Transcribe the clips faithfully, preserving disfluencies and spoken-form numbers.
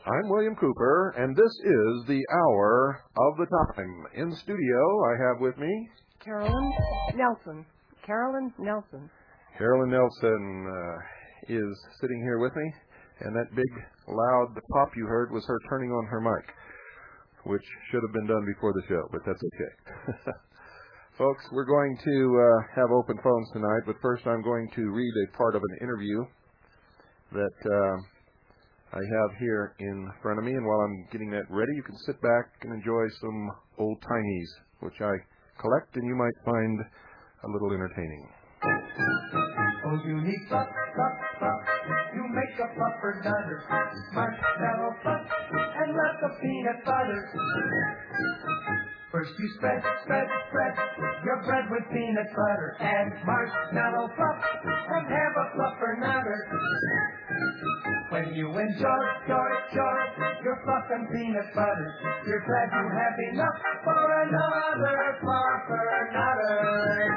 I'm William Cooper, and this is the Hour of the Time. In studio, I have with me... Carolyn Nelson. Carolyn Nelson. Carolyn Nelson uh, is sitting here with me, and that big, loud pop you heard was her turning on her mic, which should have been done before the show, but that's okay. Folks, we're going to uh, have open phones tonight, but first I'm going to read a part of an interview that... Uh, I have here in front of me, and while I'm getting that ready, you can sit back and enjoy some old-timies, which I collect and you might find a little entertaining. Oh, you need puff, puff, puff. You make a puffer nutter, marshmallow puff, and lots of peanut butter. First you spread, spread, spread your bread with peanut butter and marshmallow puff, and have a fluffer nutter. When you enjoy, joy, joy, your fluff and peanut butter, you're glad you have enough for another fluffer nutter.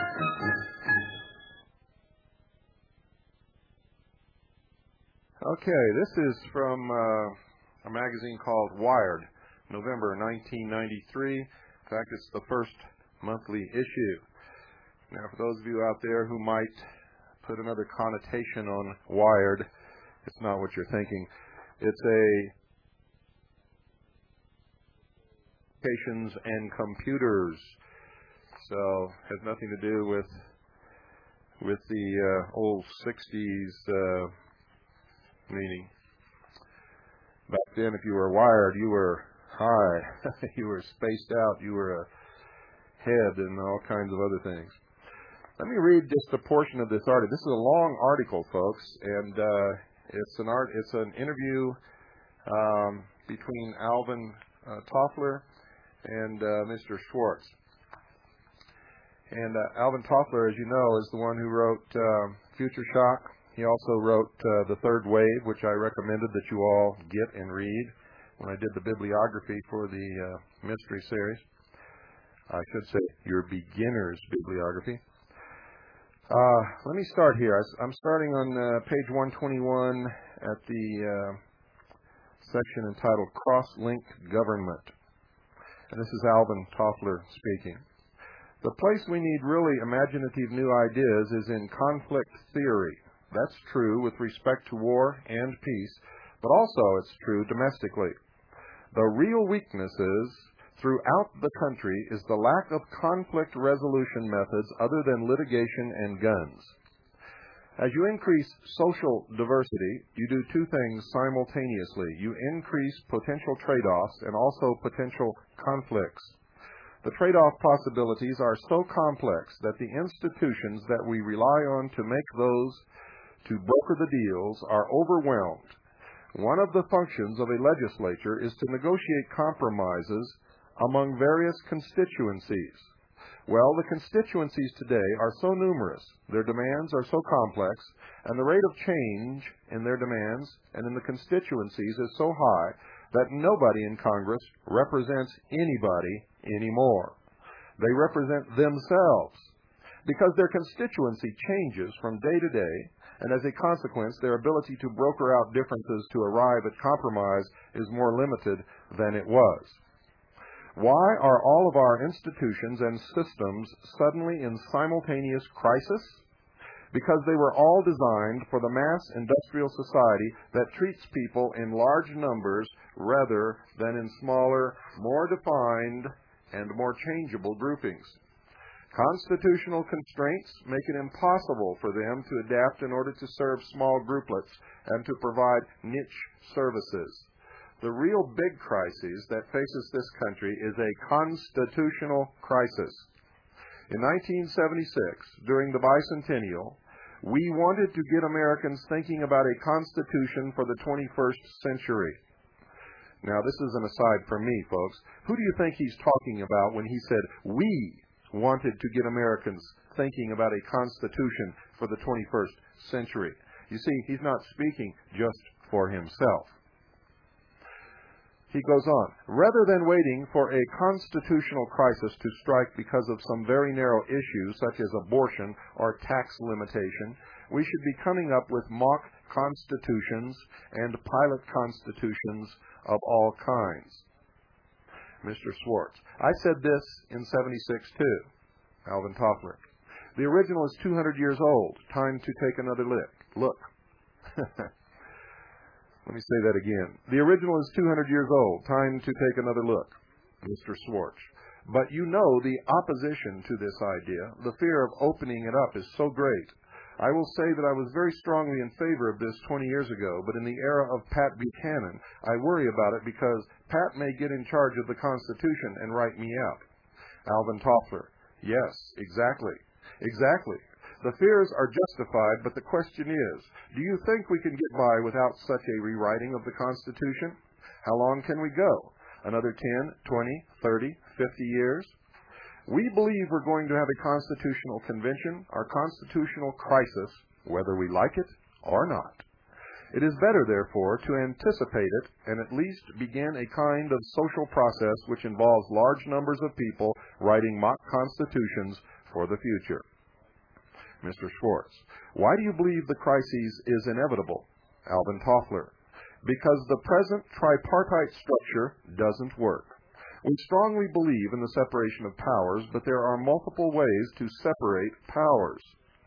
Okay, this is from uh, a magazine called Wired, November nineteen ninety-three. In fact, it's the first monthly issue. Now, for those of you out there who might put another connotation on Wired, it's not what you're thinking. It's a applications and computers. So, has nothing to do with with the uh, old sixties uh, meaning. Back then, if you were wired, you were high. You were spaced out. You were a head and all kinds of other things. Let me read just a portion of this article. This is a long article, folks, and uh, it's an art. It's an interview um, between Alvin uh, Toffler and uh, Mister Schwartz. And uh, Alvin Toffler, as you know, is the one who wrote uh, Future Shock. He also wrote uh, The Third Wave, which I recommended that you all get and read when I did the bibliography for the uh, mystery series. I should say your beginner's bibliography. Uh, let me start here. I, I'm starting on uh, page one twenty-one at the uh, section entitled Cross-Link Government. And this is Alvin Toffler speaking. The place we need really imaginative new ideas is in conflict theory. That's true with respect to war and peace, but also it's true domestically. The real weakness is, throughout the country, is the lack of conflict resolution methods other than litigation and guns. As you increase social diversity, you do two things simultaneously. You increase potential trade-offs and also potential conflicts. The trade-off possibilities are so complex that the institutions that we rely on to make those to broker the deals are overwhelmed. One of the functions of a legislature is to negotiate compromises among various constituencies. Well, the constituencies today are so numerous, their demands are so complex, and the rate of change in their demands and in the constituencies is so high that nobody in Congress represents anybody anymore. They represent themselves because their constituency changes from day to day, and as a consequence, their ability to broker out differences to arrive at compromise is more limited than it was. Why are all of our institutions and systems suddenly in simultaneous crisis? Because they were all designed for the mass industrial society that treats people in large numbers rather than in smaller, more defined, and more changeable groupings. Constitutional constraints make it impossible for them to adapt in order to serve small grouplets and to provide niche services. The real big crisis that faces this country is a constitutional crisis. In nineteen seventy-six, during the bicentennial, we wanted to get Americans thinking about a constitution for the twenty-first century. Now, this is an aside from me, folks. Who do you think he's talking about when he said we wanted to get Americans thinking about a constitution for the twenty-first century? You see, he's not speaking just for himself. He goes on, rather than waiting for a constitutional crisis to strike because of some very narrow issue such as abortion or tax limitation, we should be coming up with mock constitutions and pilot constitutions of all kinds. Mister Schwartz, I said this in seventy-six too. Alvin Toffler, the original is two hundred years old. Time to take another lick. Look. Let me say that again. The original is two hundred years old. Time to take another look. Mister Schwartz, but you know the opposition to this idea, the fear of opening it up is so great. I will say that I was very strongly in favor of this twenty years ago, but in the era of Pat Buchanan, I worry about it because Pat may get in charge of the Constitution and write me out. Alvin Toffler, yes, exactly. Exactly. The fears are justified, but the question is, do you think we can get by without such a rewriting of the Constitution? How long can we go? Another ten, twenty, thirty, fifty years? We believe we're going to have a constitutional convention, our constitutional crisis, whether we like it or not. It is better, therefore, to anticipate it and at least begin a kind of social process which involves large numbers of people writing mock constitutions for the future. Mister Schwartz, why do you believe the crisis is inevitable? Alvin Toffler, because the present tripartite structure doesn't work. We strongly believe in the separation of powers, but there are multiple ways to separate powers.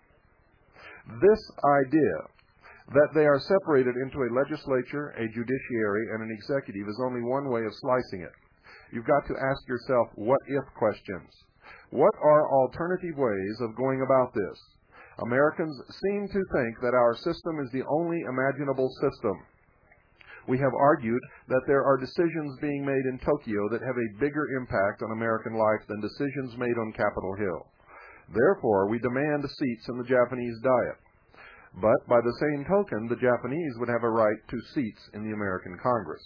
This idea that they are separated into a legislature, a judiciary, and an executive is only one way of slicing it. You've got to ask yourself what-if questions. What are alternative ways of going about this? Americans seem to think that our system is the only imaginable system. We have argued that there are decisions being made in Tokyo that have a bigger impact on American life than decisions made on Capitol Hill. Therefore, we demand seats in the Japanese Diet. But by the same token, the Japanese would have a right to seats in the American Congress.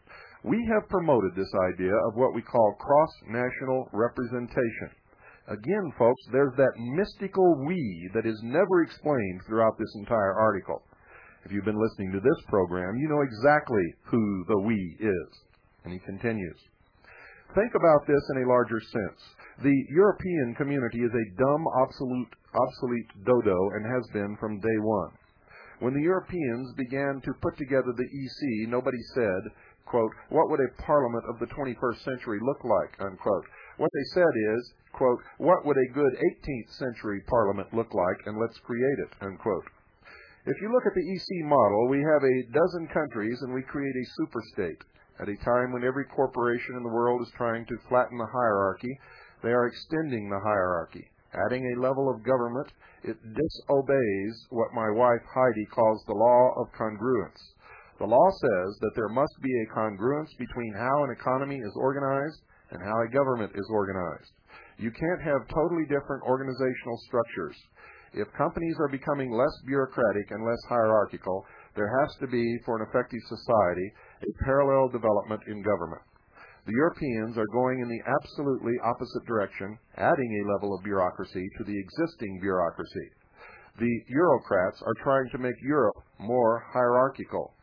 We have promoted this idea of what we call cross-national representation. Again, folks, there's that mystical we that is never explained throughout this entire article. If you've been listening to this program, you know exactly who the we is. And he continues. Think about this in a larger sense. The European community is a dumb, obsolete, obsolete dodo and has been from day one. When the Europeans began to put together the E C, nobody said, quote, what would a parliament of the twenty-first century look like, unquote. What they said is, quote, what would a good eighteenth century parliament look like, and let's create it, unquote. If you look at the E C model, we have a dozen countries and we create a superstate. At a time when every corporation in the world is trying to flatten the hierarchy, they are extending the hierarchy. Adding a level of government, it disobeys what my wife Heidi calls the law of congruence. The law says that there must be a congruence between how an economy is organized and how a government is organized. You can't have totally different organizational structures. If companies are becoming less bureaucratic and less hierarchical, there has to be, for an effective society, a parallel development in government. The Europeans are going in the absolutely opposite direction, adding a level of bureaucracy to the existing bureaucracy. The Eurocrats are trying to make Europe more hierarchical.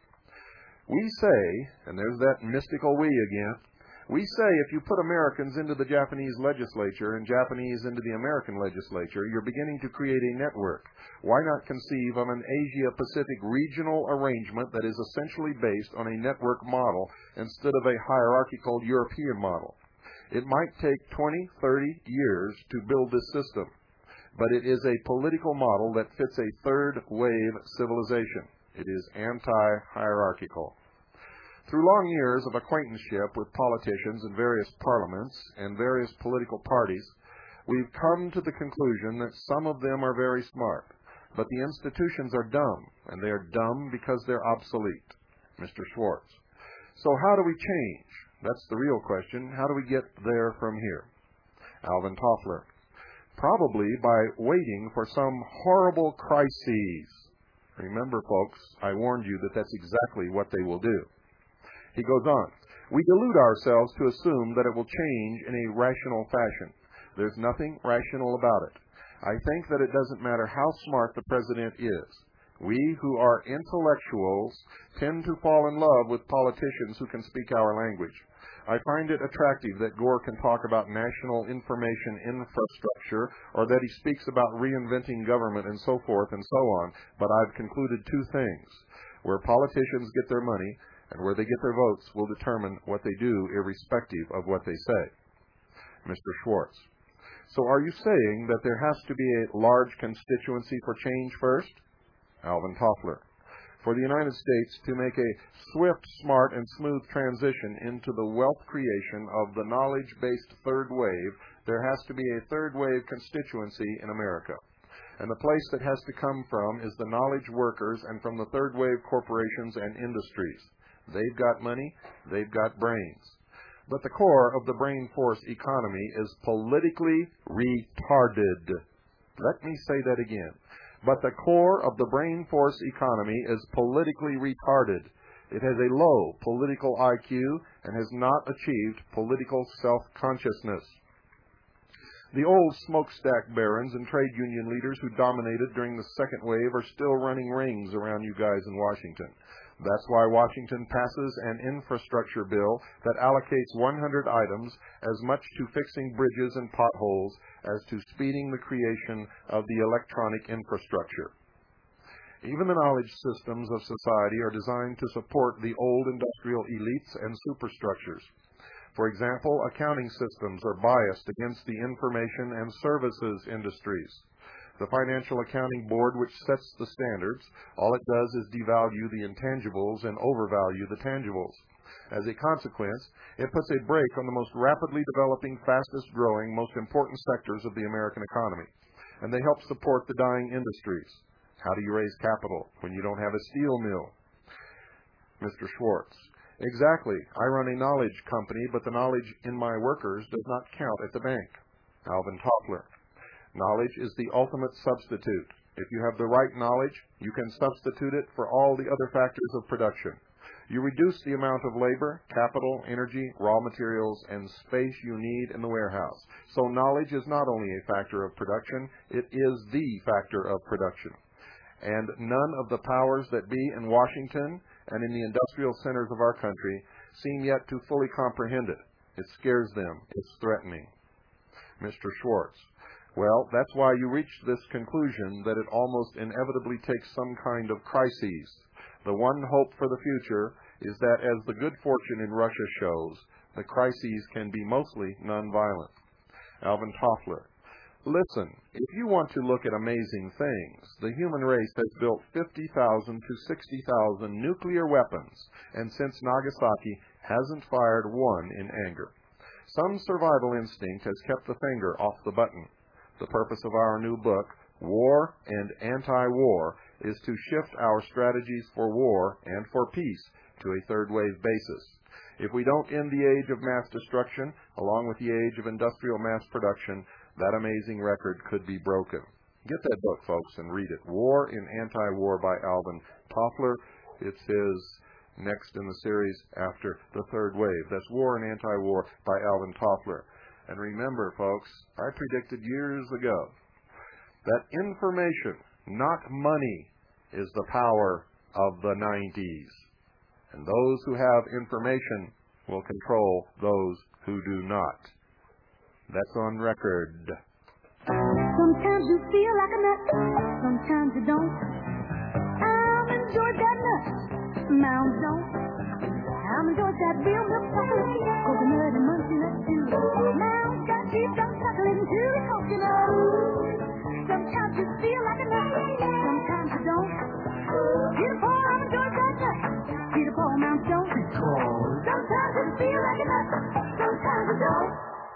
We say, and there's that mystical we again, we say if you put Americans into the Japanese legislature and Japanese into the American legislature, you're beginning to create a network. Why not conceive of an Asia-Pacific regional arrangement that is essentially based on a network model instead of a hierarchical European model? It might take twenty, thirty years to build this system, but it is a political model that fits a third-wave civilization. It is anti-hierarchical. Through long years of acquaintanceship with politicians in various parliaments and various political parties, we've come to the conclusion that some of them are very smart, but the institutions are dumb, and they are dumb because they're obsolete. Mister Schwartz. So how do we change? That's the real question. How do we get there from here? Alvin Toffler. Probably by waiting for some horrible crises. Remember, folks, I warned you that that's exactly what they will do. He goes on, we delude ourselves to assume that it will change in a rational fashion. There's nothing rational about it. I think that it doesn't matter how smart the president is. We who are intellectuals tend to fall in love with politicians who can speak our language. I find it attractive that Gore can talk about national information infrastructure, or that he speaks about reinventing government and so forth and so on, but I've concluded two things. Where politicians get their money and where they get their votes will determine what they do irrespective of what they say. Mister Schwartz. So are you saying that there has to be a large constituency for change first? Alvin Toffler. For the United States to make a swift, smart, and smooth transition into the wealth creation of the knowledge-based third wave, there has to be a third wave constituency in America. And the place that has to come from is the knowledge workers and from the third wave corporations and industries. They've got money, they've got brains. But the core of the brain force economy is politically retarded. Let me say that again. But the core of the brain force economy is politically retarded. It has a low political I Q and has not achieved political self-consciousness. The old smokestack barons and trade union leaders who dominated during the second wave are still running rings around you guys in Washington. That's why Washington passes an infrastructure bill that allocates one hundred items as much to fixing bridges and potholes as to speeding the creation of the electronic infrastructure. Even the knowledge systems of society are designed to support the old industrial elites and superstructures. For example, accounting systems are biased against the information and services industries. The Financial Accounting Board, which sets the standards, all it does is devalue the intangibles and overvalue the tangibles. As a consequence, it puts a brake on the most rapidly developing, fastest growing, most important sectors of the American economy. And they help support the dying industries. How do you raise capital when you don't have a steel mill? Mister Schwartz. Exactly. I run a knowledge company, but the knowledge in my workers does not count at the bank. Alvin Toffler. Knowledge is the ultimate substitute. If you have the right knowledge, you can substitute it for all the other factors of production. You reduce the amount of labor, capital, energy, raw materials, and space you need in the warehouse. So knowledge is not only a factor of production, it is the factor of production. And none of the powers that be in Washington and in the industrial centers of our country seem yet to fully comprehend it. It scares them. It's threatening. Mister Schwartz. Well, that's why you reach this conclusion that it almost inevitably takes some kind of crises. The one hope for the future is that, as the good fortune in Russia shows, the crises can be mostly nonviolent. Alvin Toffler. Listen, if you want to look at amazing things, the human race has built fifty thousand to sixty thousand nuclear weapons, and since Nagasaki hasn't fired one in anger. Some survival instinct has kept the finger off the button. The purpose of our new book, War and Anti-War, is to shift our strategies for war and for peace to a third-wave basis. If we don't end the age of mass destruction, along with the age of industrial mass production, that amazing record could be broken. Get that book, folks, and read it. War and Anti-War by Alvin Toffler. It's his next in the series after the third wave. That's War and Anti-War by Alvin Toffler. And remember, folks, I predicted years ago that information, not money, is the power of the nineties. And those who have information will control those who do not. That's on record. Sometimes you feel like a nut, sometimes you don't. I'm enjoyed that nut, mounds don't. I'm enjoyed that real milk chocolate, coconut and munching nut too. Mounds got deep down chocolate and chewy coconut. Sometimes you feel like a nut, sometimes you don't. Peter Paul, I'm enjoyed that nut. Peter Paul, mounds don't. Sometimes you feel like a nut, sometimes you don't.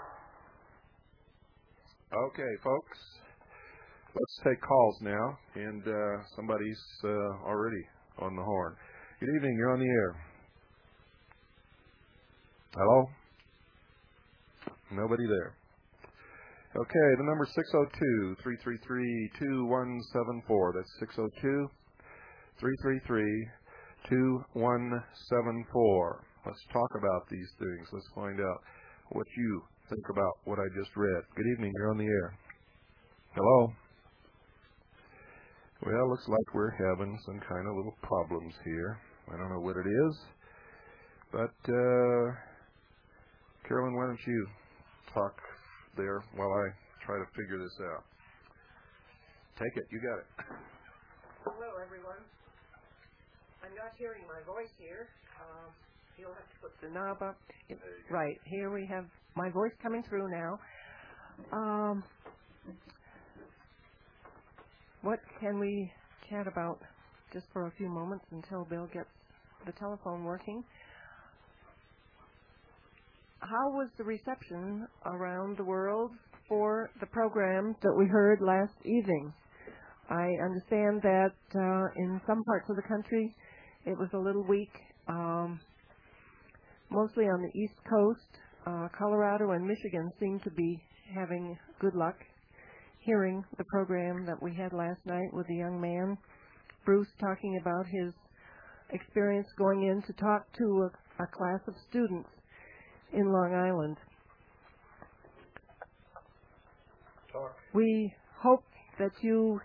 Okay, folks, let's take calls now, and uh, somebody's uh, already on the horn. Good evening, you're on the air. Hello? Nobody there. Okay, the number is six oh two, three three three, two one seven four. That's six oh two, three three three, two one seven four. Let's talk about these things. Let's find out what you think about what I just read. Good evening, you're on the air. Hello? Well, looks like we're having some kind of little problems here. I don't know what it is, but uh, Carolyn, why don't you talk there while I try to figure this out. Take it. You got it. Hello, everyone. I'm not hearing my voice here. Um, you'll have to put the knob up. Right. Here we have my voice coming through now. Um, what can we chat about just for a few moments until Bill gets the telephone working? How was the reception around the world for the programs that we heard last evening? I understand that uh, in some parts of the country it was a little weak, um, mostly on the East Coast. Uh, Colorado and Michigan seem to be having good luck hearing the program that we had last night with the young man, Bruce, talking about his experience going in to talk to a, a class of students in Long Island. Talk. We hope that you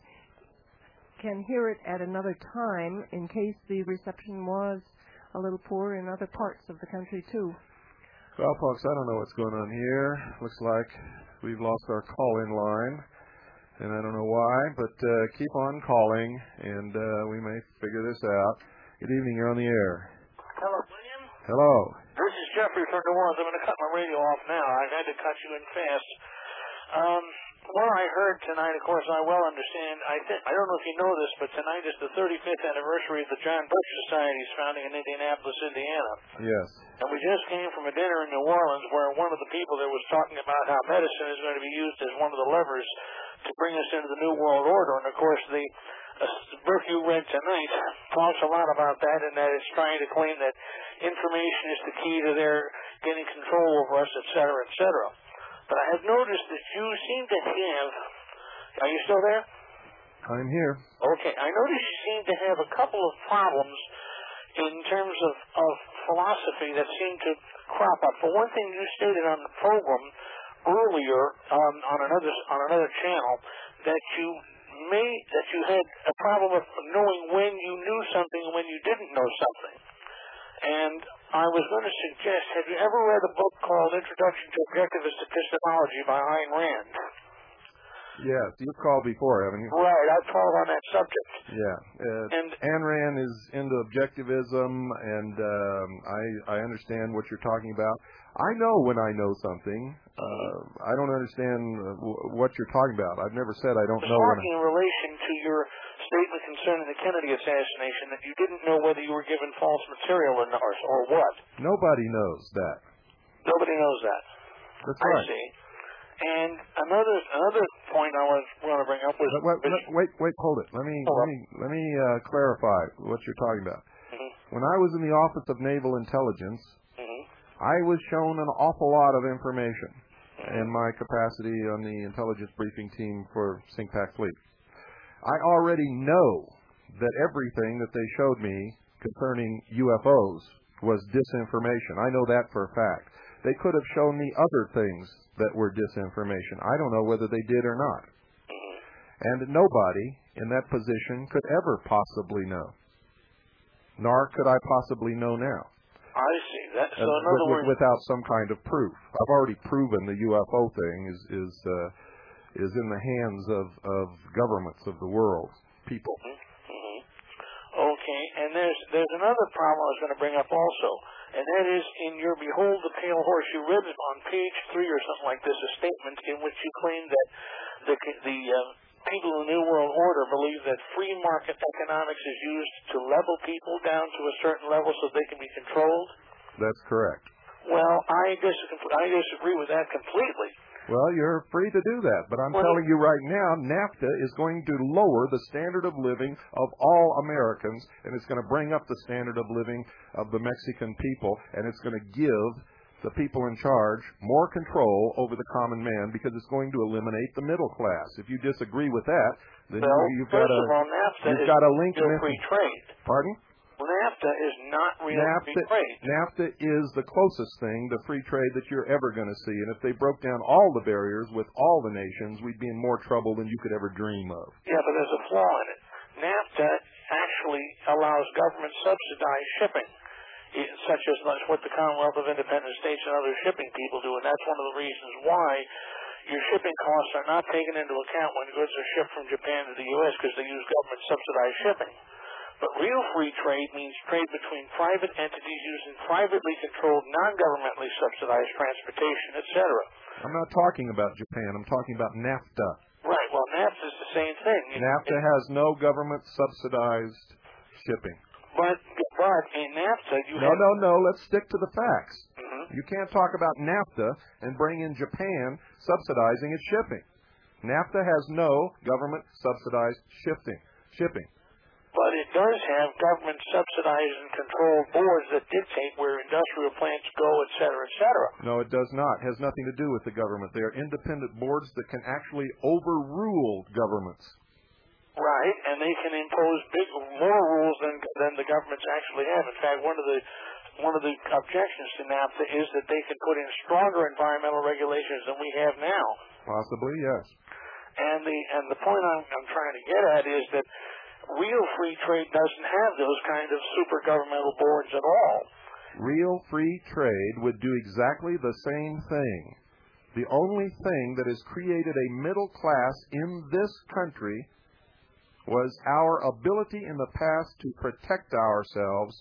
can hear it at another time in case the reception was a little poor in other parts of the country too. Well, folks, I don't know what's going on here. Looks like we've lost our call-in line, and I don't know why, but uh, keep on calling, and uh, we may figure this out. Good evening. You're on the air. Hello, William. Hello. This is Jeffrey from New Orleans. I'm going to cut my radio off now. I had to cut you in fast. Um, what I heard tonight, of course, I well understand. I think I don't know if you know this, but tonight is the thirty-fifth anniversary of the John Birch Society's founding in Indianapolis, Indiana. Yes. And we just came from a dinner in New Orleans where one of the people there was talking about how medicine is going to be used as one of the levers to bring us into the New World Order. And, of course, the uh, book you read tonight talks a lot about that, and that it's trying to claim that information is the key to their getting control over us, et cetera, et cetera. But I have noticed that you seem to have, are you still there? I'm here. Okay, I noticed you seem to have a couple of problems in terms of, of philosophy that seem to crop up. For one thing, you stated on the program earlier um, on another on another channel that you may that you had a problem of knowing when you knew something and when you didn't know something. And I was going to suggest, have you ever read a book called Introduction to Objectivist Epistemology by Ayn Rand? Yes, you've called before, haven't you? Right, I've called on that subject. Yeah. Uh, and Ayn Rand is into objectivism, and um, I, I understand what you're talking about. I know when I know something. Uh, I don't understand uh, w- what you're talking about. I've never said I don't I was know when talking I... in relation to your statement concerning the Kennedy assassination that you didn't know whether you were given false material or, not, or, or what. Nobody knows that. Nobody knows that. That's I right. see. And another another point I was want to bring up was Wait, wait, wait, wait, hold it. Let me Oh, let me let me uh, clarify what you're talking about. Mhm. When I was in the Office of Naval Intelligence, Mhm. I was shown an awful lot of information in my capacity on the intelligence briefing team for SINCPAC Fleet. I already know that everything that they showed me concerning U F Os was disinformation. I know that for a fact. They could have shown me other things that were disinformation. I don't know whether they did or not. And nobody in that position could ever possibly know. Nor could I possibly know now. I see. That, so Uh, in other with, words, without some kind of proof. I've already proven the U F O thing is is uh, is in the hands of, of governments of the world, people. Mhm. Okay, and there's there's another problem I was going to bring up also, and that is in your Behold the Pale Horse. You read on page three or something like this a statement in which you claim that the the uh, people in the New World Order believe that free market economics is used to level people down to a certain level so they can be controlled. That's correct. Well, I disagree, I disagree with that completely. Well, you're free to do that, but I'm Well, telling you right now, NAFTA is going to lower the standard of living of all Americans, and it's going to bring up the standard of living of the Mexican people, and it's going to give the people in charge more control over the common man because it's going to eliminate the middle class. If you disagree with that, then Well, you, you've got first a of all, NAFTA you've is got a link still missing. free trade. Pardon? Well, NAFTA NAFTA is not real free NAFTA, trade. NAFTA is the closest thing to free trade that you're ever going to see. And if they broke down all the barriers with all the nations, we'd be in more trouble than you could ever dream of. Yeah, but there's a flaw in it. NAFTA actually allows government-subsidized shipping, such as what the Commonwealth of Independent States and other shipping people do, and that's one of the reasons why your shipping costs are not taken into account when goods are shipped from Japan to the U S because they use government-subsidized shipping. But real free trade means trade between private entities using privately controlled, non-governmentally subsidized transportation, et cetera. I'm not talking about Japan. I'm talking about NAFTA. Right. Well, NAFTA is the same thing. NAFTA it, has no government-subsidized shipping. But, but in NAFTA, you no, have... No, no, no. Let's stick to the facts. Mm-hmm. You can't talk about NAFTA and bring in Japan subsidizing its shipping. NAFTA has no government-subsidized shifting, shipping. But it does have government-subsidized and controlled boards that dictate where industrial plants go, et cetera, et cetera. No, it does not. It has nothing to do with the government. They are independent boards that can actually overrule governments. Right, and they can impose big more rules than than the governments actually have. In fact, one of the one of the objections to NAFTA is that they can put in stronger environmental regulations than we have now. Possibly, yes. And the and the point I'm, I'm trying to get at is that real free trade doesn't have those kind of super governmental boards at all. Real free trade would do exactly the same thing. The only thing that has created a middle class in this country was our ability in the past to protect ourselves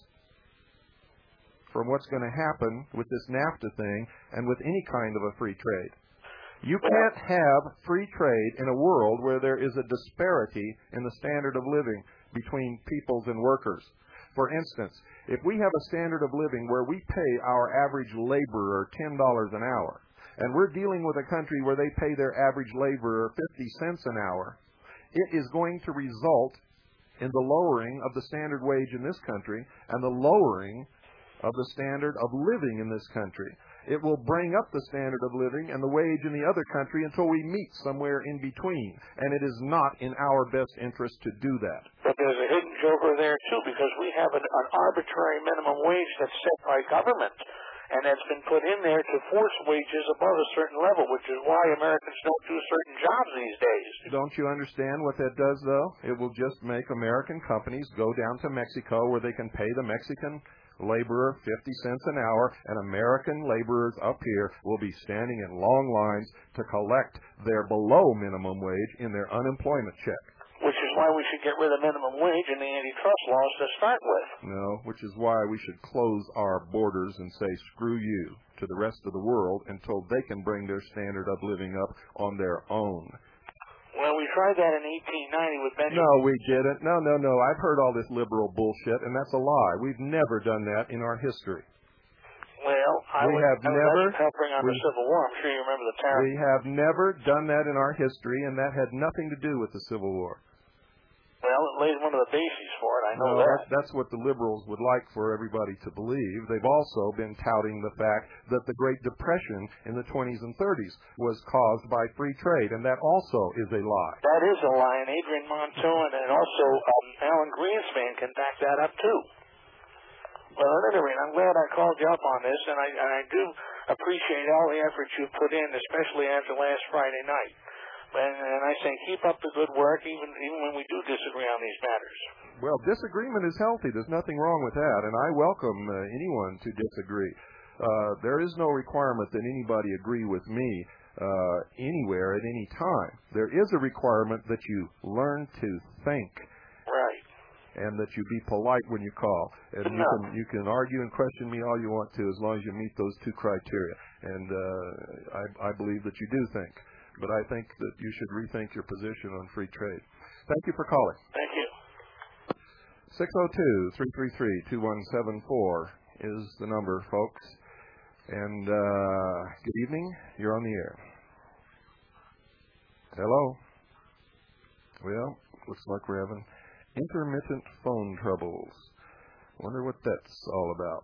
from what's going to happen with this NAFTA thing and with any kind of a free trade. You can't have free trade in a world where there is a disparity in the standard of living between peoples and workers. For instance, if we have a standard of living where we pay our average laborer ten dollars an hour, and we're dealing with a country where they pay their average laborer fifty cents an hour, it is going to result in the lowering of the standard wage in this country and the lowering of the standard of living in this country. It will bring up the standard of living and the wage in the other country until we meet somewhere in between. And it is not in our best interest to do that. But there's a hidden joker there, too, because we have an, an arbitrary minimum wage that's set by government. And that's been put in there to force wages above a certain level, which is why Americans don't do certain jobs these days. Don't you understand what that does, though? It will just make American companies go down to Mexico where they can pay the Mexican laborer fifty cents an hour, and American laborers up here will be standing in long lines to collect their below minimum wage in their unemployment check. Which is why we should get rid of minimum wage and the antitrust laws to start with. No, which is why we should close our borders and say, screw you, to the rest of the world until they can bring their standard of living up on their own. Well, we tried that in eighteen ninety with Benjamin. No, we didn't. No, no, no. I've heard all this liberal bullshit, and that's a lie. We've never done that in our history. Well, I we would, have I never helping on we, the Civil War. I'm sure you remember the tariff. We have never done that in our history, and that had nothing to do with the Civil War. Well, it laid one of the bases for it. I know no, that. That's, that's what the liberals would like for everybody to believe. They've also been touting the fact that the Great Depression in the twenties and thirties was caused by free trade, and that also is a lie. That is a lie, and Adrian Montoon and also um, Alan Greenspan can back that up, too. Well, at any rate, I'm glad I called you up on this, and I, and I do appreciate all the effort you've put in, especially after last Friday night. And, and I say keep up the good work, even even when we do disagree on these matters. Well, disagreement is healthy. There's nothing wrong with that, and I welcome uh, anyone to disagree. Uh, there is no requirement that anybody agree with me uh, anywhere at any time. There is a requirement that you learn to think. Right. And that you be polite when you call. And you can, you can argue and question me all you want to as long as you meet those two criteria. And uh, I, I believe that you do think. But I think that you should rethink your position on free trade. Thank you for calling. Thank you. six oh two, three three three, two one seven four is the number, folks. And uh, good evening. You're on the air. Hello. Well, looks like we're having intermittent phone troubles. Wonder what that's all about.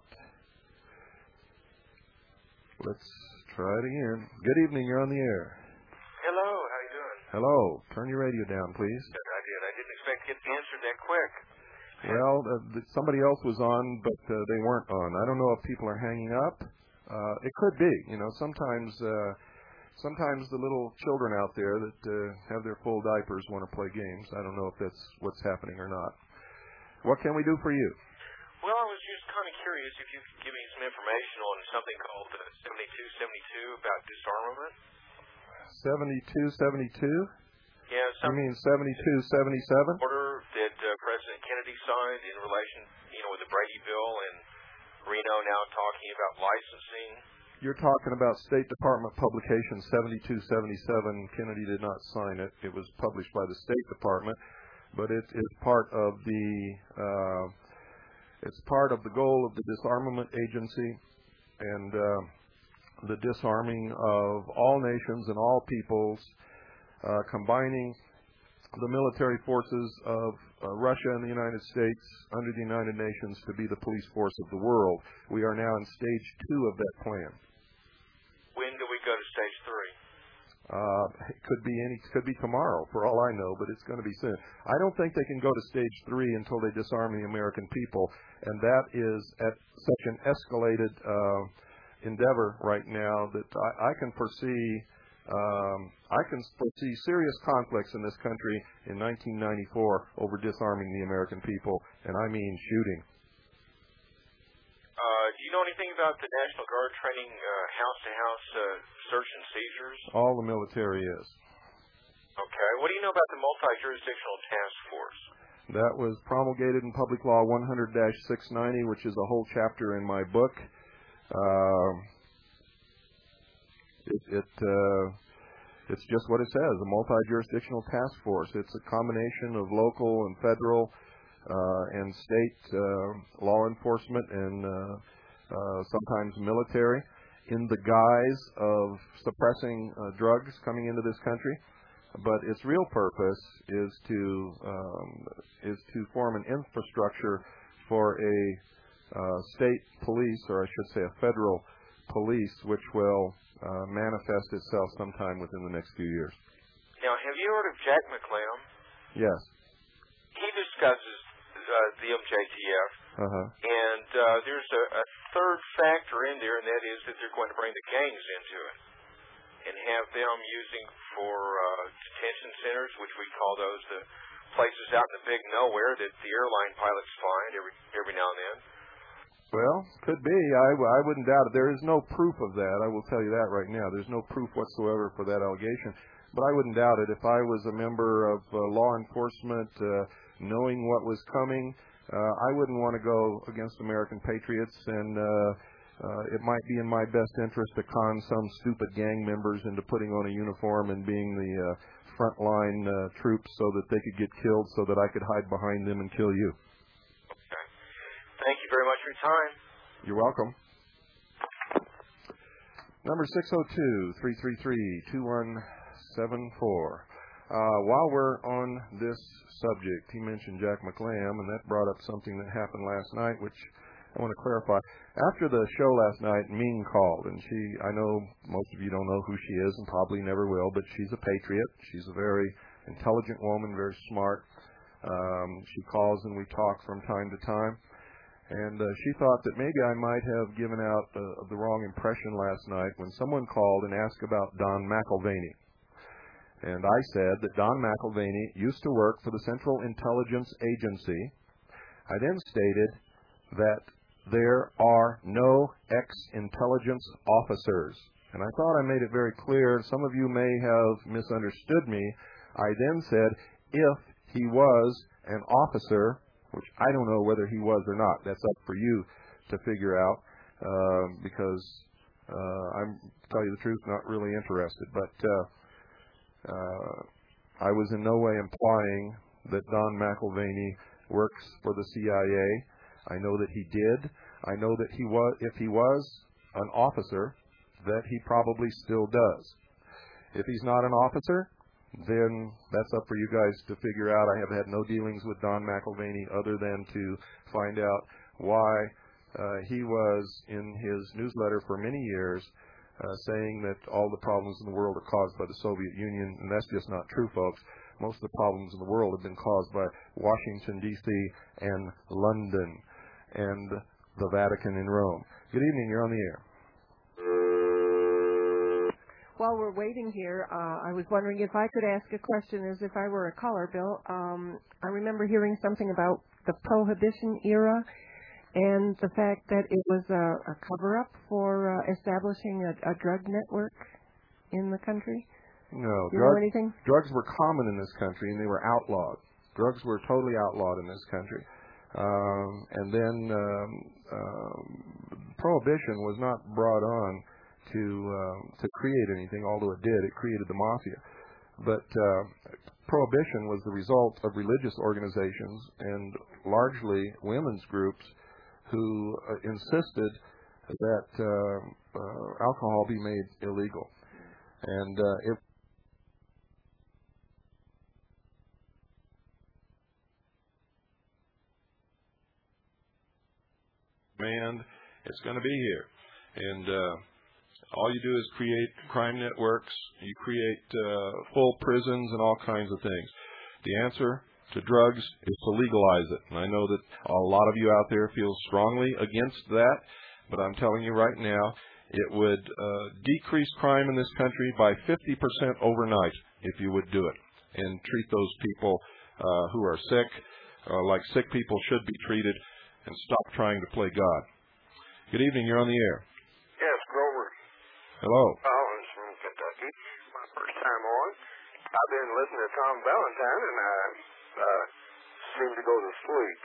Let's try it again. Good evening. You're on the air. Hello, how you doing? Hello. Turn your radio down, please. I did. I didn't expect to get the answer that quick. Well, uh, th- somebody else was on, but uh, they weren't on. I don't know if people are hanging up. Uh, it could be. You know, sometimes uh, sometimes the little children out there that uh, have their full diapers want to play games. I don't know if that's what's happening or not. What can we do for you? Well, I was just kind of curious if you could give me some information on something called uh, seventy-two seventy-two about disarmament. seventy-two seventy-two? Yeah, You mean seventy-two seventy-seven? order that uh, President Kennedy signed in relation, you know, with the Brady Bill, and Reno now talking about licensing. You're talking about State Department publication seventy-two seventy-seven. Kennedy did not sign it. It was published by the State Department, but it is part of the uh, it's part of the goal of the Disarmament Agency and uh, the disarming of all nations and all peoples, uh, combining the military forces of uh, Russia and the United States under the United Nations to be the police force of the world. We are now in stage two of that plan. When do we go to stage three? Uh, it could be any, could be tomorrow, for all I know, but it's going to be soon. I don't think they can go to stage three until they disarm the American people, and that is at such an escalated uh, endeavor right now that I, I can foresee. Um, I can foresee serious conflicts in this country in nineteen ninety-four over disarming the American people, and I mean shooting. Uh, do you know anything about the National Guard training uh, house-to-house uh, search and seizures? All the military is. Okay. What do you know about the multi-jurisdictional task force? That was promulgated in Public Law one hundred dash six ninety, which is a whole chapter in my book. Uh, It, it uh, it's just what it says, a multi-jurisdictional task force. It's a combination of local and federal uh, and state uh, law enforcement and uh, uh, sometimes military in the guise of suppressing uh, drugs coming into this country. But its real purpose is to um, is to form an infrastructure for a uh, state police, or I should say a federal police, which will Uh, manifest itself sometime within the next few years. Now, have you heard of Jack McClam? Yes. He discusses uh, the M J T F, Uh-huh. and uh, there's a, a third factor in there, and that is that they're going to bring the gangs into it and have them using for uh, detention centers, which we call those the places out in the big nowhere that the airline pilots find every every now and then. Well, could be. I, I wouldn't doubt it. There is no proof of that. I will tell you that right now. There's no proof whatsoever for that allegation. But I wouldn't doubt it. If I was a member of uh, law enforcement, uh, knowing what was coming, uh, I wouldn't want to go against American patriots, and uh, uh, it might be in my best interest to con some stupid gang members into putting on a uniform and being the uh, frontline uh, troops so that they could get killed so that I could hide behind them and kill you. Thank you very much for your time. You're welcome. Number six oh two, three three three, two one seven four. Uh, while we're on this subject, he mentioned Jack McClam, and that brought up something that happened last night, which I want to clarify. After the show last night, Ming called, and she, I know most of you don't know who she is and probably never will, but she's a patriot. She's a very intelligent woman, very smart. Um, she calls and we talk from time to time. And uh, she thought that maybe I might have given out uh, the wrong impression last night when someone called and asked about Don McIlvaney. And I said that Don McIlvaney used to work for the Central Intelligence Agency. I then stated that there are no ex-intelligence officers. And I thought I made it very clear. Some of you may have misunderstood me. I then said if he was an officer, which I don't know whether he was or not. That's up for you to figure out, uh, because uh, I'm, to tell you the truth, not really interested. But uh, uh, I was in no way implying that Don McIlvaney works for the C I A. I know that he did. I know that he was, if he was an officer, that he probably still does. If he's not an officer, then that's up for you guys to figure out. I have had no dealings with Don McIlvaney other than to find out why uh, he was in his newsletter for many years uh, saying that all the problems in the world are caused by the Soviet Union, and that's just not true, folks. most of the problems in the world have been caused by Washington, D C, and London, and the Vatican in Rome. Good evening. You're on the air. While we're waiting here, uh, I was wondering if I could ask a question as if I were a caller, Bill. Um, I remember hearing something about the Prohibition era and the fact that it was a, a cover-up for uh, establishing a, a drug network in the country. No. Do you drug, know anything? Drugs were common in this country, and they were outlawed. Drugs were totally outlawed in this country. Um, and then um, um, Prohibition was not brought on to um, to create anything, although it did. It created the mafia. But uh, Prohibition was the result of religious organizations and largely women's groups who uh, insisted that uh, uh, alcohol be made illegal. And uh, it and it's going to be here. And uh, all you do is create crime networks. You create uh, full prisons and all kinds of things. The answer to drugs is to legalize it. And I know that a lot of you out there feel strongly against that, but I'm telling you right now, it would uh, decrease crime in this country by fifty percent overnight if you would do it and treat those people uh, who are sick uh, like sick people should be treated and stop trying to play God. Good evening. You're on the air. Yes, Grover. Hello. Collins from Kentucky. My first time on. I've been listening to Tom Valentine, and I uh, seem to go to sleep.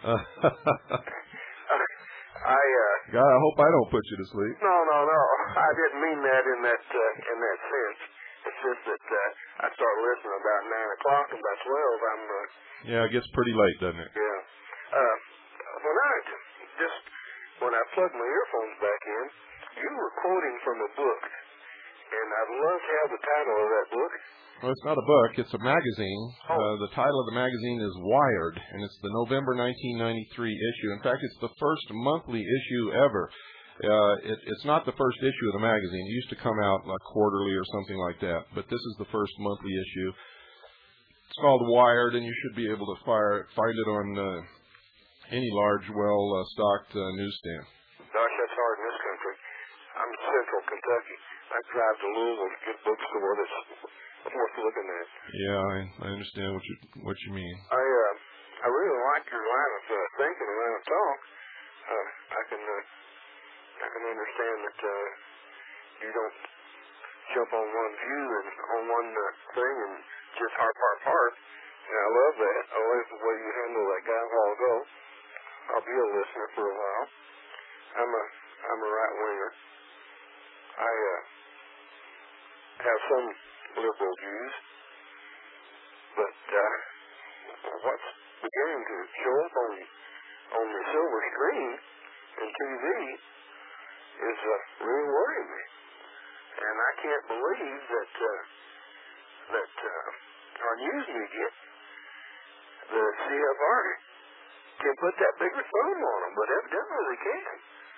I uh, God, I hope I don't put you to sleep. no, no, no. I didn't mean that in that uh, in that sense. It's just that uh, I start listening about nine o'clock, and by twelve, I'm. Uh, Yeah, it gets pretty late, doesn't it? yeah. Uh, when I just when I plugged my earphones back in, you were quoting from a book, and I'd love to have the title of that book. Well, it's not a book. It's a magazine. Oh. Uh, the title of the magazine is Wired, and it's the November nineteen ninety-three issue. In fact, it's the first monthly issue ever. Uh, it, it's not the first issue of the magazine. It used to come out like quarterly or something like that, but this is the first monthly issue. It's called Wired, and you should be able to fire, find it on uh, any large, well-stocked uh, uh, newsstand. Gosh, that's hard in this country. I'm in central Kentucky. I drive to Louisville to get a bookstore that's worth looking at. Yeah, I, I understand what you what you mean. I uh, I really like your line of uh, thinking and line of talk. Uh, I can uh, I can understand that uh, you don't jump on one view and on one uh, thing and just harp, harp, harp. And I love that. I love the way you handle that guy a while ago. I'll be a listener for a while. I'm a I'm a right winger. I uh, have some liberal views, but uh, what's beginning to show up on on the silver screen and T V is uh, really worrying me, and I can't believe that uh, that uh, our news media, the C F R, can put that bigger thumb on them, but evidently they can.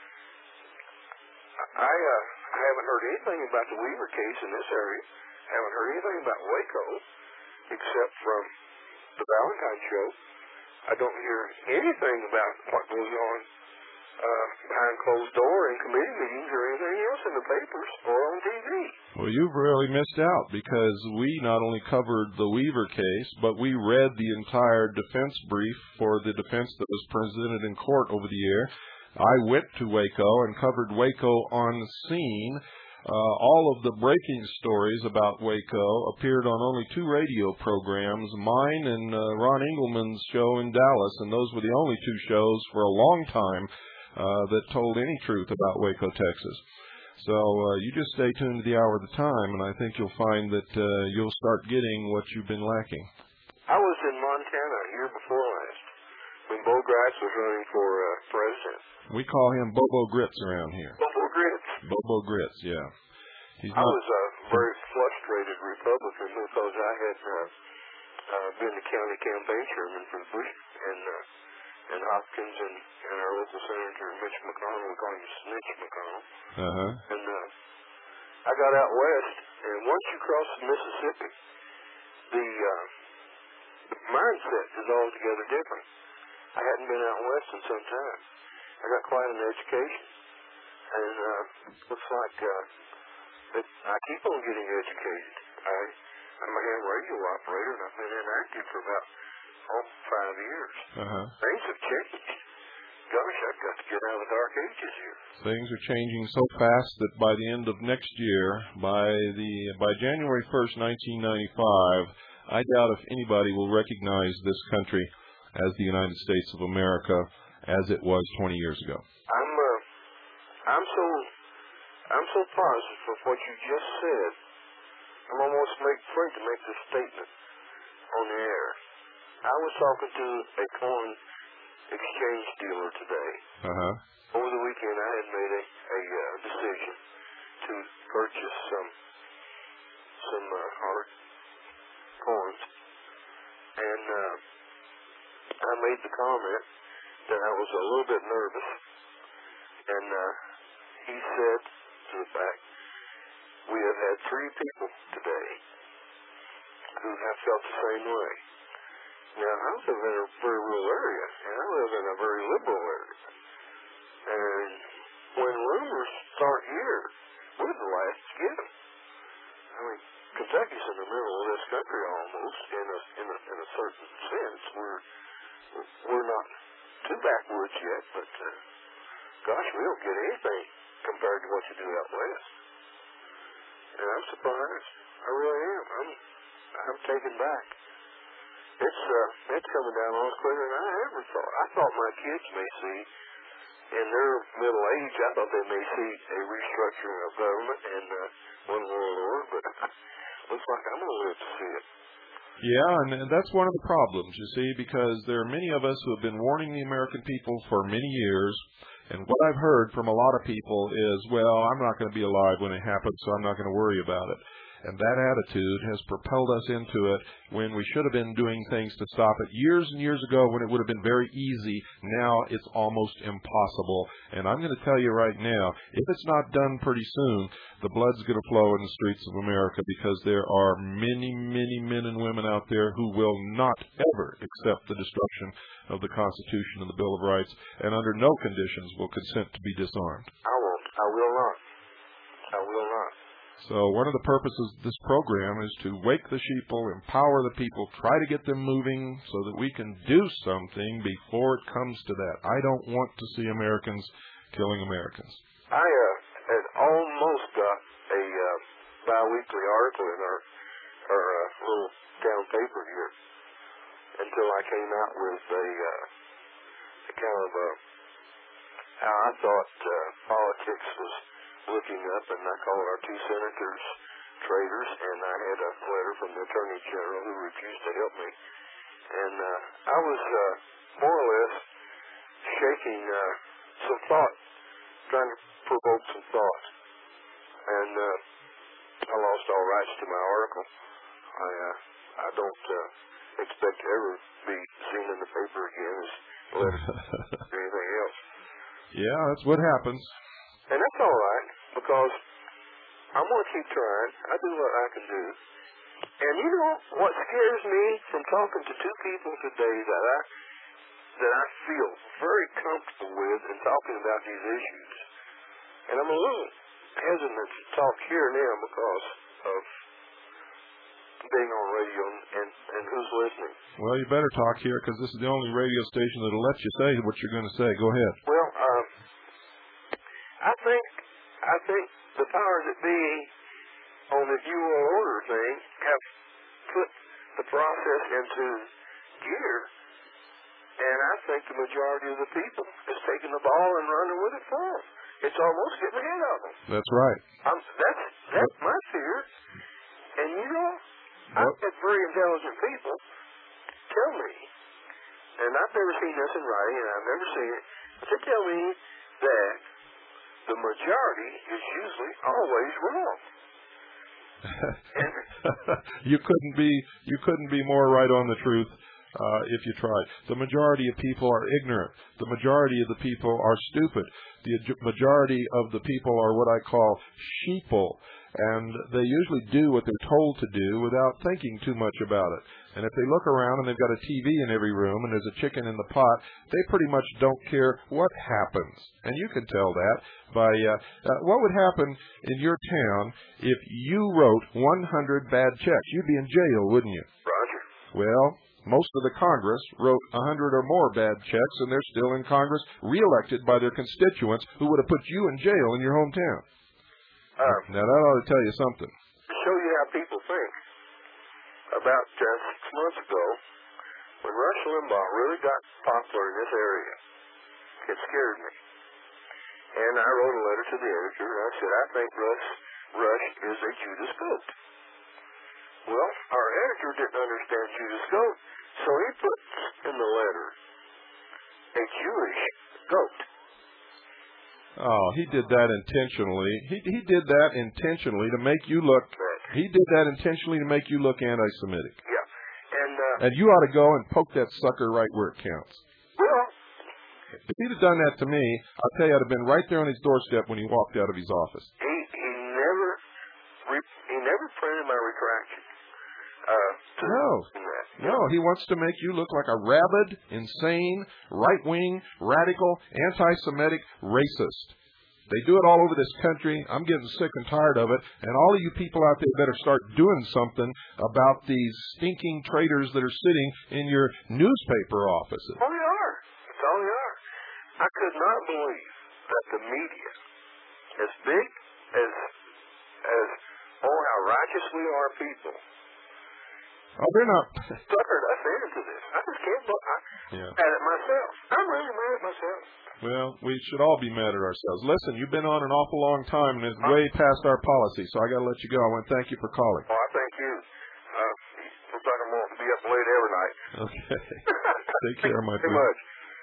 I uh, I haven't heard anything about the Weaver case in this area. Haven't heard anything about Waco, except from the Valentine show. I don't hear anything about what goes on uh, behind closed door in committee meetings or anything else in the papers or on T V. Well, you've really missed out because we not only covered the Weaver case, but we read the entire defense brief for the defense that was presented in court over the air. I went to Waco and covered Waco on scene. Uh, all of the breaking stories about Waco appeared on only two radio programs, mine and uh, Ron Engelman's show in Dallas, and those were the only two shows for a long time uh, that told any truth about Waco, Texas. So uh, you just stay tuned to the hour of the time, and I think you'll find that uh, you'll start getting what you've been lacking. I was in Montana a year before last when Bo Gratz was running for uh, president. We call him Bobo Grits around here. Bobo Gratz. Bobo Grits, yeah. He's I not, was a very frustrated Republican because I had uh, uh, been the county campaign chairman for the Bush and uh, and Hopkins and, and our local senator Mitch McConnell. We call him Snitch McConnell. uh-huh. And uh, I got out west, and once you cross the Mississippi, the uh, the mindset is altogether different. I hadn't been out west in some time. I got quite an education, and uh, looks like uh, that I keep on getting educated. I, I'm a ham radio operator, and I've been inactive for about oh, five years. Uh-huh. Things have changed. Gosh, I've got to get out of the dark ages here. Things are changing so fast that by the end of next year, by the by January first, nineteen ninety-five, I doubt if anybody will recognize this country as the United States of America as it was twenty years ago. I'm uh, I'm so I'm so positive of what you just said. I'm almost make, afraid to make this statement on the air. I was talking to a corn exchange dealer today. Uh-huh. Over the weekend, I had made a, a uh, decision to purchase some some uh, hard corns, and uh, I made the comment that I was a little bit nervous, and uh, he said to the back, "We have had three people today who have felt the same way." Now, I live in a very rural area, and I live in a very liberal area. And when rumors start here, we're the last to get them. I mean, Kentucky's in the middle of this country almost, in a in a, in a certain sense. We're we're not too backwoods yet, but uh, gosh, we don't get anything compared to what you do out west. And I'm surprised. I really am. I'm I'm taken back. It's uh, it's coming down on us quicker than I ever thought. I thought my kids may see, in their middle age, I thought they may see a restructuring of government and uh, one world order, but looks like I'm going to live to see it. Yeah, and, and that's one of the problems, you see, because there are many of us who have been warning the American people for many years, and what I've heard from a lot of people is, well, I'm not going to be alive when it happens, so I'm not going to worry about it. And that attitude has propelled us into it when we should have been doing things to stop it years and years ago when it would have been very easy. Now it's almost impossible. And I'm going to tell you right now, if it's not done pretty soon, the blood's going to flow in the streets of America because there are many, many men and women out there who will not ever accept the destruction of the Constitution and the Bill of Rights and under no conditions will consent to be disarmed. I won't. I will not. I will not. So one of the purposes of this program is to wake the sheeple, empower the people, try to get them moving so that we can do something before it comes to that. I don't want to see Americans killing Americans. I uh, had almost got a uh, bi-weekly article in our, our uh, little town paper here until I came out with a, uh, a kind of uh, how I thought uh, politics was looking up, and I called our two senators traitors, and I had a letter from the Attorney General who refused to help me. And uh, I was uh, more or less shaking uh, some thought, trying to provoke some thought. And uh, I lost all rights to my article. I uh, I don't uh, expect to ever be seen in the paper again as letters or anything else. Yeah, that's what happens. And that's all right, because I'm going to keep trying. I do what I can do. And you know what scares me from talking to two people today that I that I feel very comfortable with in talking about these issues. And I'm a little hesitant to talk here now because of being on radio and, and who's listening. Well, you better talk here because this is the only radio station that'll let you say what you're going to say. Go ahead. Well, um, I think I think the powers that be on the New World Order thing have put the process into gear, and I think the majority of the people is taking the ball and running with it for them. It's almost getting ahead of them. That's right. Um, that's that's my fear. And you know, I've had very intelligent people tell me, and I've never seen this in writing, and I've never seen it, but they tell me that the majority is usually always wrong. you couldn't be you couldn't be more right on the truth uh, if you tried. The majority of people are ignorant. The majority of the people are stupid. The majority of the people are what I call sheeple. and they usually do what they're told to do without thinking too much about it. And if they look around and they've got a T V in every room and there's a chicken in the pot, they pretty much don't care what happens. And you can tell that by uh, uh, what would happen in your town if you wrote one hundred bad checks. You'd be in jail, wouldn't you? Roger. Well, most of the Congress wrote one hundred or more bad checks, and they're still in Congress, reelected by their constituents who would have put you in jail in your hometown. Uh, now, that ought to tell you something. To show you how people think, about uh, six months ago, when Rush Limbaugh really got popular in this area, it scared me. And I wrote a letter to the editor, and I said, I think Rush, Rush is a Judas goat. Well, our editor didn't understand Judas goat, so he put in the letter a Jewish goat. Oh, he did that intentionally. He he did that intentionally to make you look. He did that intentionally to make you look anti-Semitic. Yeah, and uh, and you ought to go and poke that sucker right where it counts. Well, if he'd have done that to me, I'll tell you, I'd have been right there on his doorstep when he walked out of his office. He he never re, he never printed my retraction. Uh, no, no, he wants to make you look like a rabid, insane, right-wing, radical, anti-Semitic racist. They do it all over this country. I'm getting sick and tired of it. And all of you people out there better start doing something about these stinking traitors that are sitting in your newspaper offices. Oh, they are. That's all they are. I could not believe that the media, as big as, as oh, how righteous we are people, oh, they're not. suckered us into this. I just can't look. I yeah. at it myself. I'm really mad at myself. Well, we should all be mad at ourselves. Listen, you've been on an awful long time, and it's way past our policy, so I got to let you go. I want to thank you for calling. Oh, I thank you. Uh, looks like I'm going to be up late every night. Okay. Take care, my Too friend. much.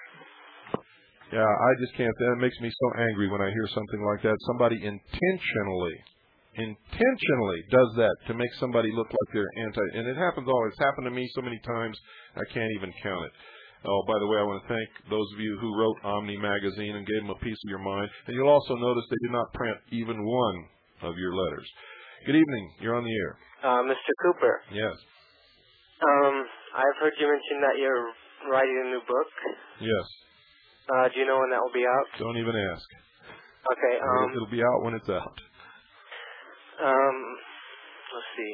Yeah, I just can't. That makes me so angry when I hear something like that. Somebody intentionally, intentionally does that to make somebody look like they're anti. And it happens always. It's happened to me so many times, I can't even count it. Oh, by the way, I want to thank those of you who wrote Omni Magazine and gave them a piece of your mind. And you'll also notice they did not print even one of your letters. Good evening. You're on the air. Uh, Mister Cooper. Yes. Um, I've heard you mention that you're writing a new book. Yes. Uh, do you know when that will be out? Don't even ask. Okay. Um, it'll, it'll be out when it's out. Um, let's see.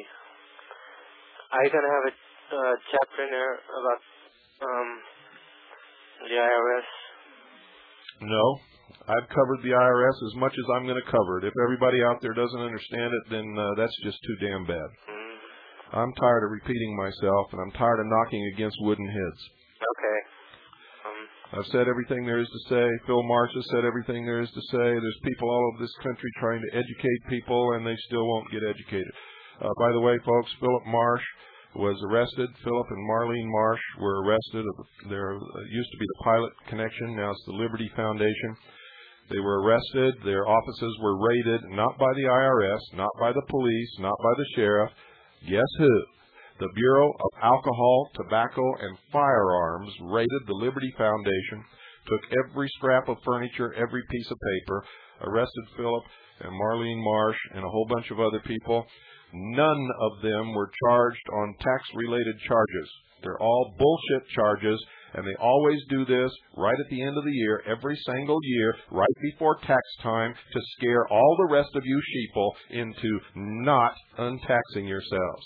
Are you going to have a uh, chapter in there about um, the I R S? No. I've covered the I R S as much as I'm going to cover it. If everybody out there doesn't understand it, then uh, that's just too damn bad. Mm. I'm tired of repeating myself, and I'm tired of knocking against wooden heads. Okay. Um, I've said everything there is to say. Phil Marsh has said everything there is to say. There's people all over this country trying to educate people, and they still won't get educated. Uh, by the way, folks, Philip Marsh was arrested. Philip and Marlene Marsh were arrested. There used to be the Pilot Connection. Now it's the Liberty Foundation. They were arrested. Their offices were raided, not by the I R S, not by the police, not by the sheriff. Guess who? The Bureau of Alcohol, Tobacco, and Firearms raided the Liberty Foundation, took every scrap of furniture, every piece of paper, arrested Philip and Marlene Marsh and a whole bunch of other people. None of them were charged on tax-related charges. They're all bullshit charges, and they always do this right at the end of the year, every single year, right before tax time, to scare all the rest of you sheeple into not untaxing yourselves.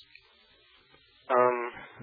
Um,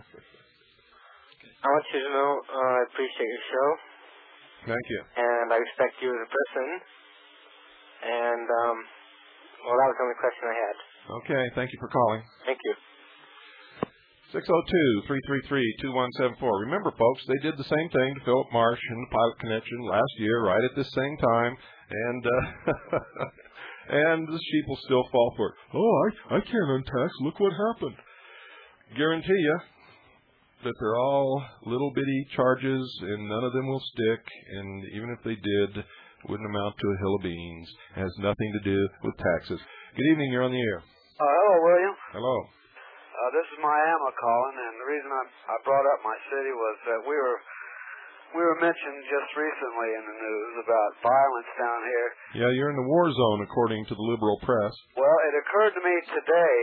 I want you to know uh, I appreciate your show. Thank you. And I respect you as a person. And, um, well, that was the only question I had. Okay, thank you for calling. Thank you. six oh two, three three three, two one seven four. Remember, folks, they did the same thing to Philip Marsh and the Pilot Connection last year, right at this same time, and uh, and the sheep will still fall for it. Oh, I, I can't untax. Look what happened. Guarantee you that they're all little bitty charges, and none of them will stick, and even if they did, it wouldn't amount to a hill of beans. It has nothing to do with taxes. Good evening. You're on the air. Uh, hello, William. Hello. Uh, this is Miami calling, and the reason I, I brought up my city was that we were we were mentioned just recently in the news about violence down here. Yeah, you're in the war zone, according to the liberal press. Well, it occurred to me today,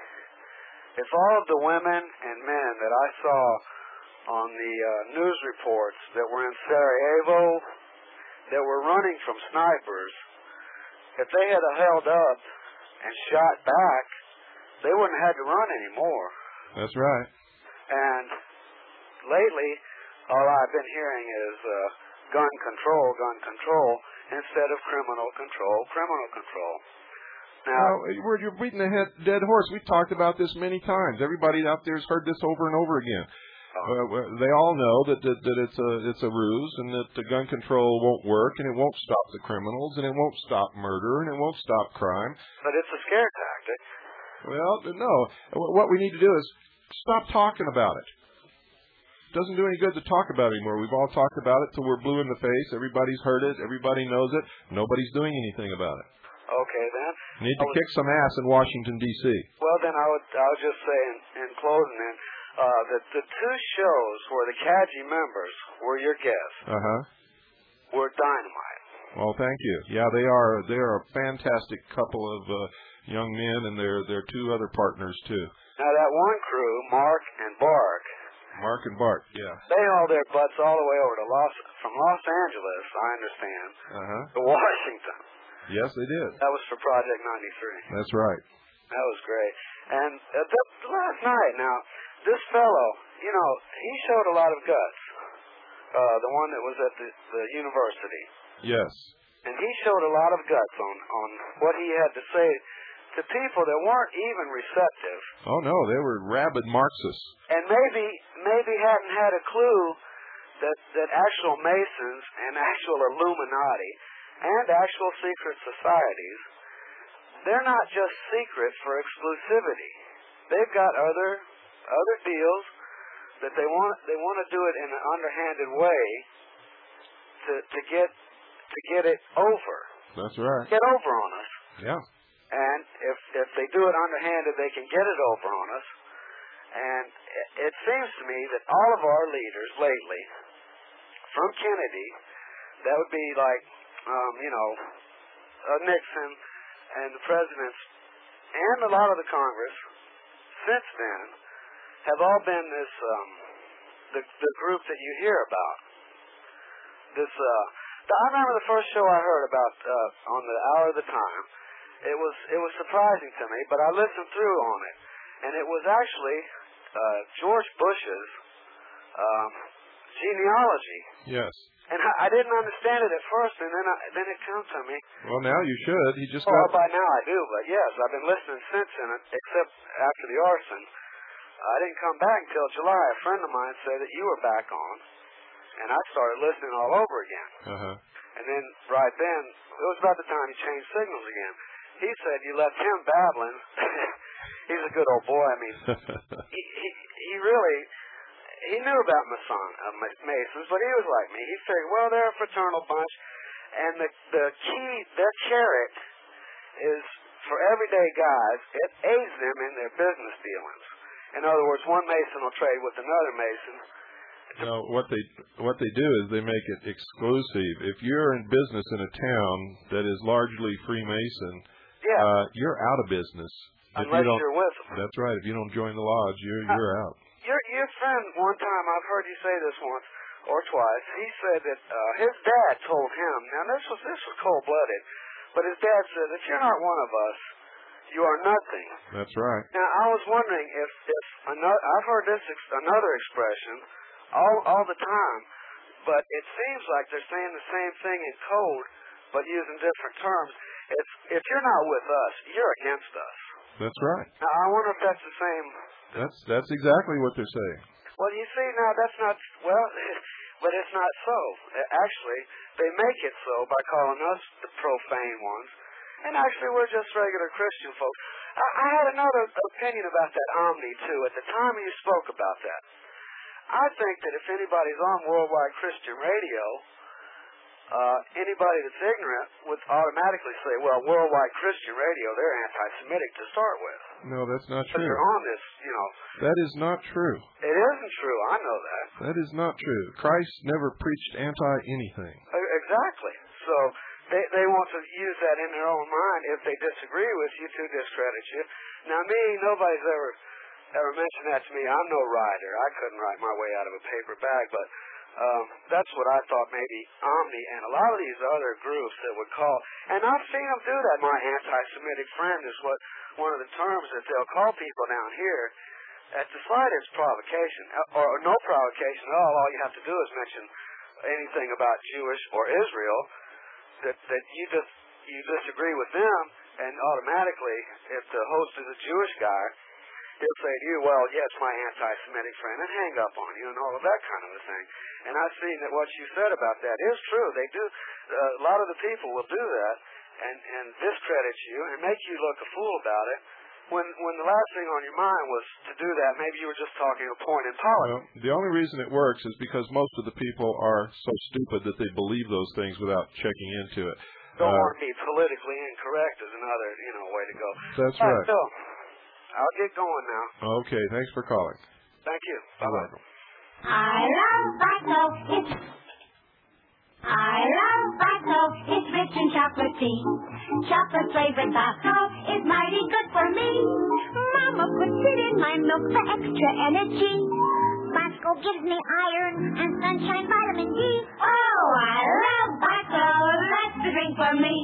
if all of the women and men that I saw on the uh, news reports that were in Sarajevo, that were running from snipers, if they had held up and shot back, they wouldn't have had to run anymore. That's right. And lately, all I've been hearing is uh, gun control, gun control, instead of criminal control, criminal control. Now, well, we're, you're beating a head, dead horse. We've talked about this many times. Everybody out there has heard this over and over again. Uh, they all know that, that that it's a it's a ruse, and that the gun control won't work, and it won't stop the criminals, and it won't stop murder, and it won't stop crime. But it's a scare tactic. Well, no. What we need to do is stop talking about it. It doesn't do any good to talk about it anymore. We've all talked about it till we're blue in the face. Everybody's heard it. Everybody knows it. Nobody's doing anything about it. Okay, then. Need to was, kick some ass in Washington, D C Well, then I would I would just say in, in closing, then, uh, that the two shows where the C A G I members were your guests uh-huh. were dynamite. Well, thank you. Yeah, they are. They are a fantastic couple of uh, young men, and they're they're two other partners too. Now that one crew, Mark and Bark. Mark and Bart, yeah. They hauled their butts all the way over to Los from Los Angeles, I understand, uh-huh. to Washington. Yes, they did. That was for Project ninety-three. That's right. That was great. And uh, the, last night, now, this fellow, you know, he showed a lot of guts. Uh, the one that was at the, the university. Yes. And he showed a lot of guts on, on what he had to say to people that weren't even receptive. Oh, no, they were rabid Marxists. And maybe maybe hadn't had a clue that, that actual Masons and actual Illuminati and actual secret societies, they're not just secret for exclusivity. They've got other other deals that they want they want to do it in an underhanded way to to get to get it over. That's right. Get over on us. Yeah. And if if they do it underhanded, they can get it over on us. And it, it seems to me that all of our leaders lately, from Kennedy, that would be like, um, you know, uh, Nixon and the presidents, and a lot of the Congress since then, have all been this um, the the group that you hear about. This uh, I remember the first show I heard about uh, on the Hour of the Time. It was it was surprising to me, but I listened through on it, and it was actually uh, George Bush's um, genealogy. Yes. And I, I didn't understand it at first, and then I, then it came to me. Well, now you should. He just oh, got... by now I do, but yes, I've been listening since then, except after the arson. I didn't come back until July. A friend of mine said that you were back on, and I started listening all over again. Uh-huh. And then right then, it was about the time he changed signals again. He said you left him babbling. He's a good old boy. I mean, he, he he really he knew about Mason uh, Masons, but he was like me. He figured, well, they're a fraternal bunch, and the the key, their carrot, is for everyday guys. It aids them in their business dealings. In other words, one Mason will trade with another Mason. No, what they what they do is they make it exclusive. If you're in business in a town that is largely Freemason, yeah. uh, you're out of business. Unless if you don't, you're with them. That's right. If you don't join the lodge, you're uh, you're out. Your your friend, one time, I've heard you say this once or twice. He said that uh, his dad told him. Now this was this was cold blooded, but his dad said, if you're not one of us, you are nothing. That's right. Now I was wondering if if another, I've heard this ex, another expression all all the time, but it seems like they're saying the same thing in code, but using different terms. It's if you're not with us, you're against us. That's right. Now I wonder if that's the same. That's that's exactly what they're saying. Well, you see, now that's not well, but it's not so. Actually, they make it so by calling us the profane ones. And actually, we're just regular Christian folks. I, I had another opinion about that Omni, too, at the time you spoke about that. I think that if anybody's on Worldwide Christian Radio, uh, anybody that's ignorant would automatically say, well, Worldwide Christian Radio, they're anti-Semitic to start with. No, that's not But true. they're on this, you know. That is not true. It isn't true. I know that. That is not true. Christ never preached anti-anything. Uh, Exactly. So they they want to use that in their own mind. If they disagree with you, to discredit you. Now, me, nobody's ever ever mentioned that to me. I'm no writer. I couldn't write my way out of a paper bag, but um, that's what I thought maybe Omni and a lot of these other groups that would call. And I've seen them do that. My anti-Semitic friend is what one of the terms that they'll call people down here at the slightest provocation, or no provocation at all. All you have to do is mention anything about Jewish or Israel that that you just you disagree with them, and automatically, if the host is a Jewish guy, he'll say to you, well, yes, my anti-Semitic friend, and hang up on you and all of that kind of a thing. And I've seen that what you said about that is true. They do. Uh, a lot of the people will do that and and discredit you and make you look a fool about it. When when the last thing on your mind was to do that, maybe you were just talking a point in politics. Well, the only reason it works is because most of the people are so stupid that they believe those things without checking into it. Don't Uh, want to be politically incorrect is another, you know, way to go. That's All right. So, I'll get going now. Okay, thanks for calling. Thank you. You're Bye-bye. welcome. I love Baco. It's I love Baco. It's rich in chocolate tea. Chocolate flavored Baco is mighty good for me. Mama puts it in my milk for extra energy. Baco gives me iron and sunshine vitamin D. Oh, I love Baco. That's the drink for me.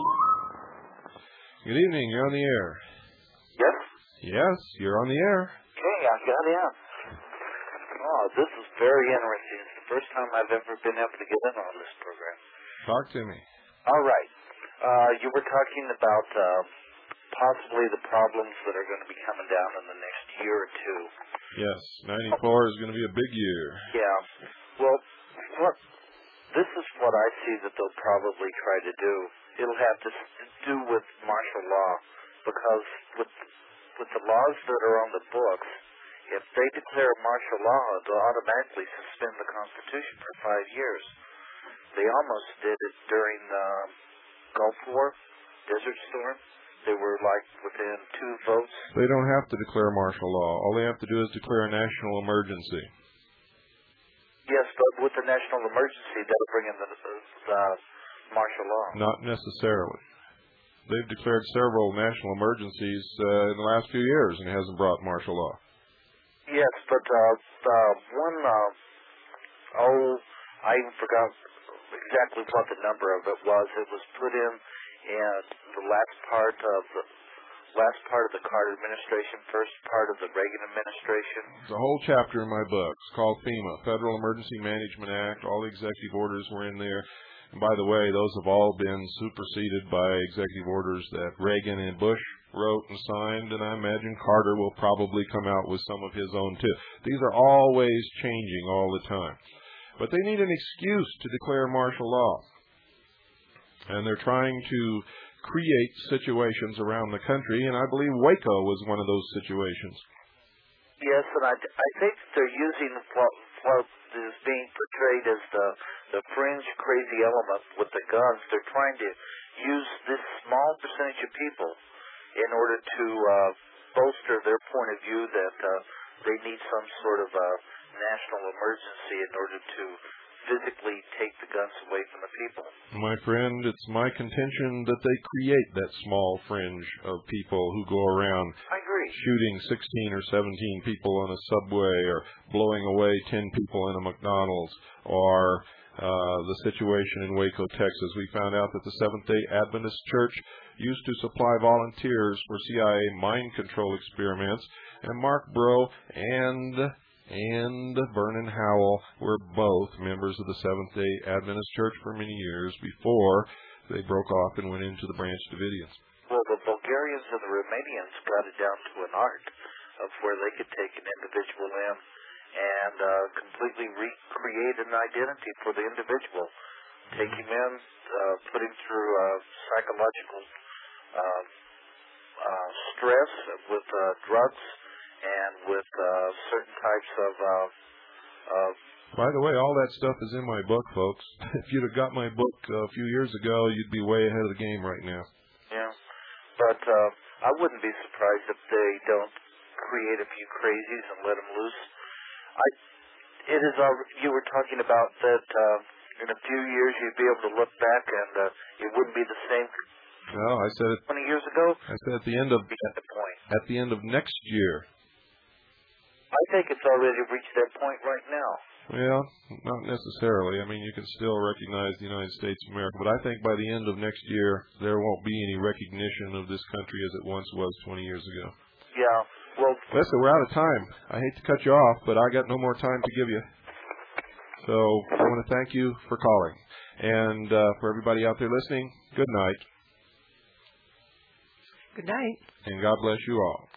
Good evening. You're on the air. Yes? Yes, you're on the air. Okay, I got in. Oh, this is very interesting. It's the first time I've ever been able to get in on this program. Talk to me. All right. Uh, you were talking about uh, possibly the problems that are going to be coming down in the next year or two. Yes, ninety-four is going to be a big year. Yeah. Well, what this is what I see that they'll probably try to do. It'll have to do with martial law, because with with the laws that are on the books, if they declare martial law, they'll automatically suspend the Constitution for five years. They almost did it during the Gulf War, Desert Storm. They were like within two votes. They don't have to declare martial law. All they have to do is declare a national emergency. Yes, but with the national emergency, that'll bring in the, the martial law. Not necessarily. They've declared several national emergencies uh, in the last few years, and it hasn't brought martial law. Yes, but uh, the one, uh, oh, I even forgot exactly what the number of it was. It was put in in the last part of the last part of the Carter administration, first part of the Reagan administration. It's a whole chapter in my book. It's called FEMA, Federal Emergency Management Act. All the executive orders were in there. And by the way, those have all been superseded by executive orders that Reagan and Bush wrote and signed, and I imagine Carter will probably come out with some of his own too. These are always changing all the time. But they need an excuse to declare martial law. And they're trying to create situations around the country, and I believe Waco was one of those situations. Yes, and I, I think they're using what, what is being portrayed as the, the fringe crazy element with the guns. They're trying to use this small percentage of people in order to uh, bolster their point of view that uh, they need some sort of a national emergency in order to physically take the guns away from the people. My friend, it's my contention that they create that small fringe of people who go around I agree. shooting sixteen or seventeen people on a subway, or blowing away ten people in a McDonald's, or uh, the situation in Waco, Texas. We found out that the Seventh-day Adventist Church used to supply volunteers for C I A mind control experiments, and Mark Breaux and and Vernon Howell were both members of the Seventh-day Adventist Church for many years before they broke off and went into the Branch Davidians. Well, the Bulgarians and the Romanians got it down to an art of where they could take an individual in and uh, completely recreate an identity for the individual. Take him in, uh, put him through uh, psychological uh, uh, stress with uh, drugs, and with uh, certain types of... Uh, uh, By the way, all that stuff is in my book, folks. If you'd have got my book a few years ago, you'd be way ahead of the game right now. Yeah. But uh, I wouldn't be surprised if they don't create a few crazies and let them loose. I, it is. Al- you were talking about that uh, in a few years you'd be able to look back and uh, it wouldn't be the same. No, I said it. Twenty years ago. I said at the end of at the point. At the end of next year. I think it's already reached that point right now. Well, not necessarily. I mean, you can still recognize the United States of America, but I think by the end of next year, there won't be any recognition of this country as it once was twenty years ago. Yeah. Well, listen, we're out of time. I hate to cut you off, but I got no more time to give you. So I want to thank you for calling. And uh, for everybody out there listening, good night. Good night. And God bless you all.